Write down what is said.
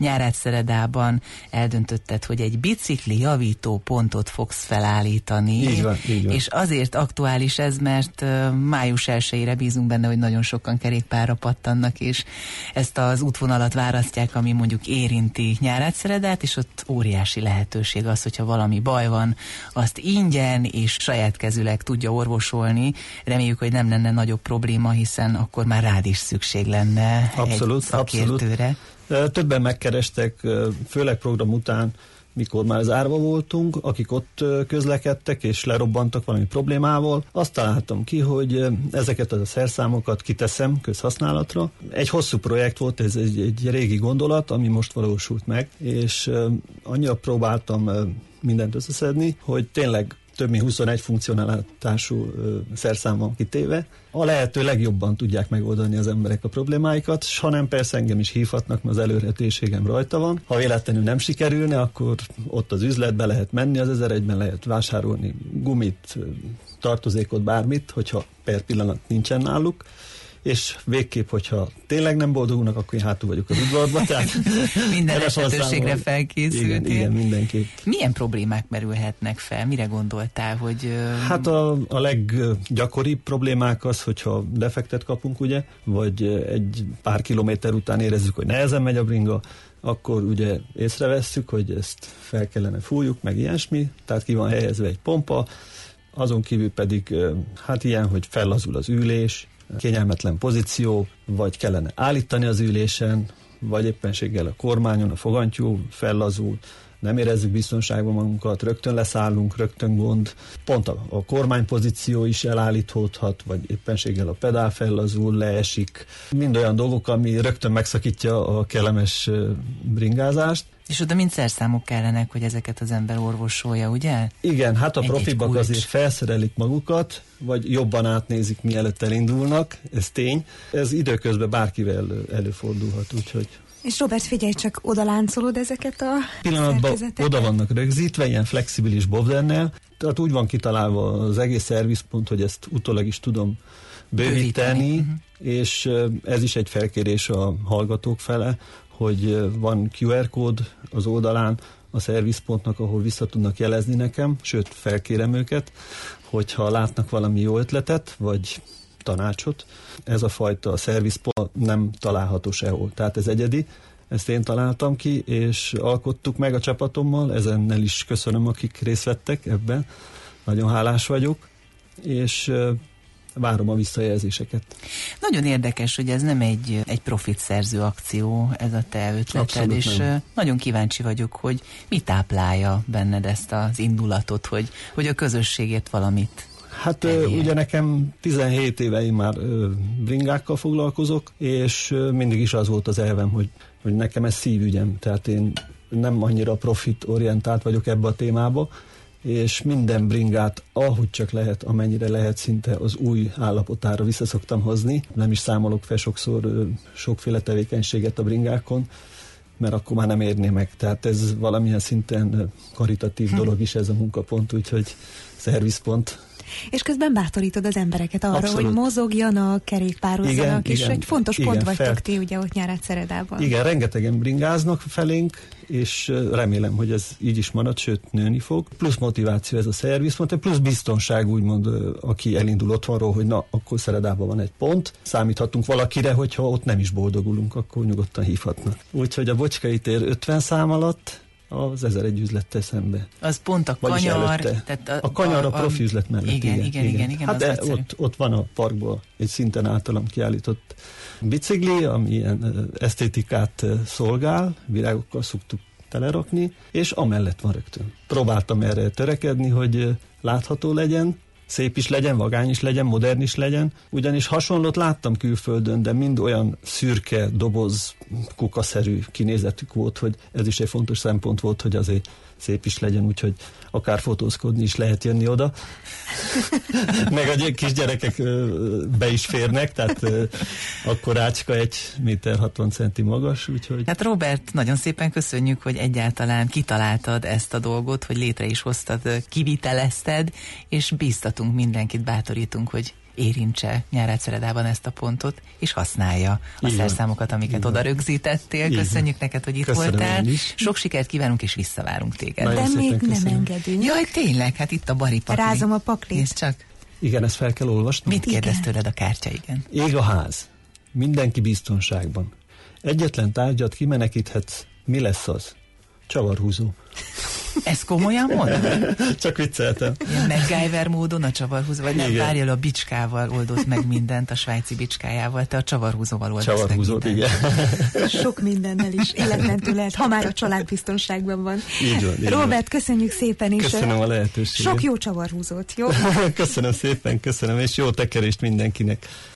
Nyíregyszeredában eldöntötted, hogy egy bicikli javító pontot fogsz felállítani. Így van. És azért aktuális ez, mert május 1-ére bízunk benne, hogy nagyon sokan kerékpárra pattannak, és ezt az útvonalat választják, ami mondjuk érinti Nyíregyszeredát, és ott óriási lehetőség az, hogyha valami baj van, azt ingyen és saját kezűleg tudja orvosolni. Reméljük, hogy nem lenne nagyobb probléma, hiszen akkor már rád is szükség lenne egy szakértőre. Többen megkerestek, főleg program után, mikor már zárva voltunk, akik ott közlekedtek és lerobbantak valami problémával. Azt találtam ki, hogy ezeket a szerszámokat kiteszem közhasználatra. Egy hosszú projekt volt, ez egy régi gondolat, ami most valósult meg, és annyira próbáltam mindent összeszedni, hogy tényleg több mint 21 funkcionalitású szerszám van kitéve. A lehető legjobban tudják megoldani az emberek a problémáikat, s ha nem, persze engem is hívhatnak, mert az előretésségem rajta van. Ha véletlenül nem sikerülne, akkor ott az üzletbe lehet menni, az 1001-ben lehet vásárolni gumit, tartozékot, bármit, hogyha per pillanat nincsen náluk. És végképp, hogyha tényleg nem boldogulnak, akkor én hátul vagyok az udvarba. Minden esetőségre felkészültél. Igen, mindenképp. Milyen problémák merülhetnek fel? Mire gondoltál, hogy... Hát a leggyakoribb problémák az, hogyha defektet kapunk, ugye, vagy egy pár kilométer után érezzük, hogy nehezen megy a bringa, akkor ugye észrevesszük, hogy ezt fel kellene fújjuk, meg ilyesmi, tehát ki van helyezve egy pompa, azon kívül pedig hát ilyen, hogy fellazul az ülés, kényelmetlen pozíció, vagy kellene állítani az ülésen, vagy éppenséggel a kormányon a fogantyú fellazul, nem érezzük biztonságban magunkat, rögtön leszállunk, rögtön gond. Pont a kormánypozíció is elállítódhat, vagy éppenséggel a pedál fellazul, leesik. Mind olyan dolgok, ami rögtön megszakítja a kellemes bringázást. És oda mind szerszámok kellenek, hogy ezeket az ember orvosolja, ugye? Igen, hát a profibak azért felszerelik magukat, vagy jobban átnézik, mielőtt elindulnak, ez tény. Ez időközben bárkivel előfordulhat, úgyhogy... És Robert, figyelj csak, oda láncolod ezeket a pillanatban oda vannak rögzítve, ilyen flexibilis bovdennel, tehát úgy van kitalálva az egész szervizpont, hogy ezt utólag is tudom bővíteni, és ez is egy felkérés a hallgatók fele, hogy van QR kód az oldalán a szervizpontnak, ahol vissza tudnak jelezni nekem, sőt felkérem őket, hogyha látnak valami jó ötletet, vagy tanácsot. Ez a fajta szervizpont nem található sehol, tehát ez egyedi, ezt én találtam ki, és alkottuk meg a csapatommal, ezennel is köszönöm, akik részt vettek ebben, nagyon hálás vagyok, és várom a visszajelzéseket. Nagyon érdekes, hogy ez nem egy profitszerző akció, ez a te ötleted, abszolút és nem. Nagyon kíváncsi vagyok, hogy mi táplálja benned ezt az indulatot, hogy a közösségért valamit. Hát ugye nekem 17 éve én már bringákkal foglalkozok, és mindig is az volt az elvem, hogy nekem ez szívügyem, tehát én nem annyira profitorientált vagyok ebbe a témába, és minden bringát, ahogy csak lehet, amennyire lehet, szinte az új állapotára vissza szoktam hozni. Nem is számolok fel sokszor sokféle tevékenységet a bringákon, mert akkor már nem érné meg. Tehát ez valamilyen szinten karitatív dolog is ez a munkapont, úgyhogy szervizpont. És közben bátorítod az embereket arra, abszolút, hogy mozogjanak, kerékpározzanak, és egy fontos pont vagytok ti ugye ott Nyíregyszeredában. Igen, rengetegen bringáznak felénk, és remélem, hogy ez így is marad, sőt nőni fog. Plusz motiváció ez a szervizpont, plusz biztonság úgymond, aki elindul otthonról, hogy na, akkor Szeredában van egy pont, számíthatunk valakire, hogyha ott nem is boldogulunk, akkor nyugodtan hívhatnak. Úgyhogy a Bocskai tér 50 szám alatt az 1001 üzlettel szembe. Az pont a kanyar. Tehát a kanyar a profi üzlet mellett. Igen. Hát ott van a parkban egy szinten általam kiállított bicikli, ami ilyen esztétikát szolgál, virágokkal szoktuk telerakni, és amellett van rögtön. Próbáltam erre törekedni, hogy látható legyen, szép is legyen, vagány is legyen, modern is legyen, ugyanis hasonlót láttam külföldön, de mind olyan szürke, doboz, kukaszerű kinézetük volt, hogy ez is egy fontos szempont volt, hogy azért szép is legyen, úgyhogy akár fotózkodni is lehet jönni oda. Meg a kisgyerekek be is férnek, tehát akkor Ácska 1,60 m magas, úgyhogy... Hát Robert, nagyon szépen köszönjük, hogy egyáltalán kitaláltad ezt a dolgot, hogy létre is hoztad, kivitelezted, és bíztatunk mindenkit, bátorítunk, hogy érintse Nyárádszeredában ezt a pontot, és használja a szerszámokat, amiket oda rögzítettél. Köszönjük neked, hogy itt voltál. Sok sikert kívánunk, és visszavárunk téged. De még nem engedünk. Jaj, tényleg, hát itt a Bari pakli. Rázom a paklit. Nézd csak. Igen, ezt fel kell olvasni. Mit kérdez tőled a kártya, igen? Ég a ház. Mindenki biztonságban. Egyetlen tárgyat kimenekíthetsz. Mi lesz az? Csavarhúzó. Ez komolyan mondod? Csak vicceltem. Ilyen MacGyver módon a csavarhúzó, vagy nem, várjál, a bicskával oldott meg mindent, a svájci bicskájával, te a csavarhúzóval oldasz Csavarhúzót, meg mindent. Igen. Sok mindennel is életmentő lehet, ha már a család biztonságban van. Így van, Robert, köszönjük szépen, és köszönöm a lehetőséget. sok jó csavarhúzót, jó? Köszönöm szépen, köszönöm, és jó tekerést mindenkinek.